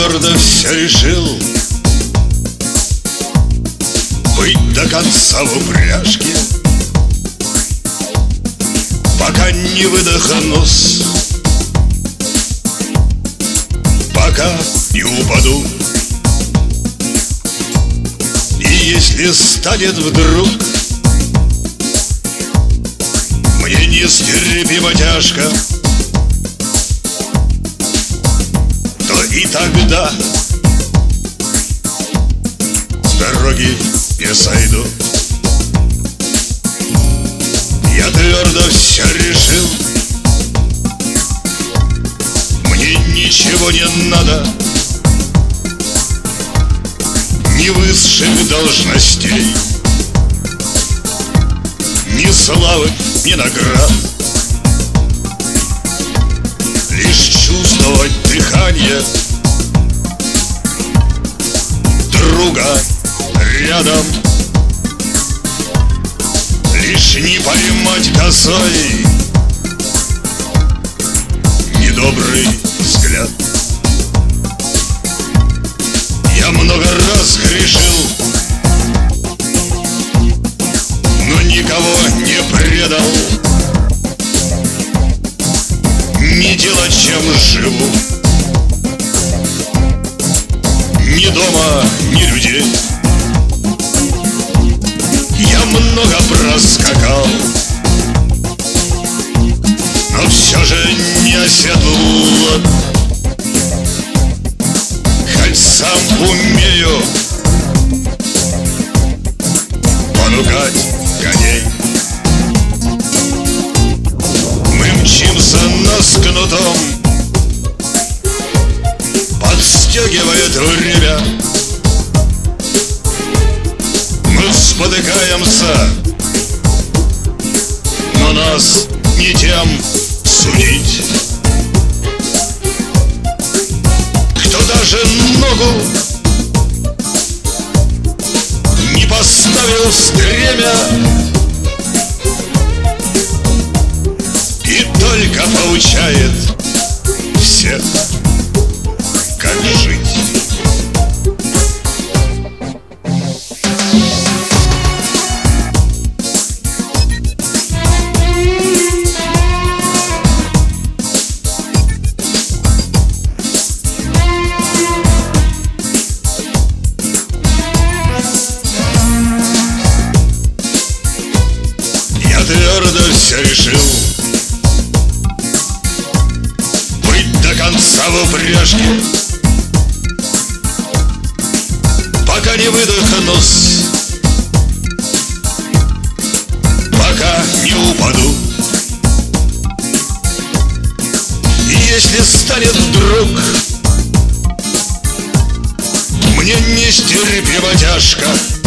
твердо все решил быть до конца в упряжке, пока не выдохнусь, пока не упаду. И если станет вдруг мне нестерпимо тяжко, то и тогда с дороги я сойду. Я твердо все решил, мне ничего не надо, ни высших должностей, ни славы, ни наград. Лишь чувствовать дыхание друга рядом, лишь не поймать косой недобрый взгляд. Я много раз грешил, но никого не предал, не дело, чем живу, ни дома, ни людей. Я много проскакал, но все же не оседлал, хоть сам умею понукать коней. Мы мчимся нос кнутом, подстегивает время. Мы спотыкаемся, но нас не тем судить. Кто даже ногу не поставил в стремя и только поучает всех, как жить. Твердо все решил быть до конца в упряжке, пока не выдохнусь, пока не упаду. И если станет вдруг мне нестерпимо тяжко,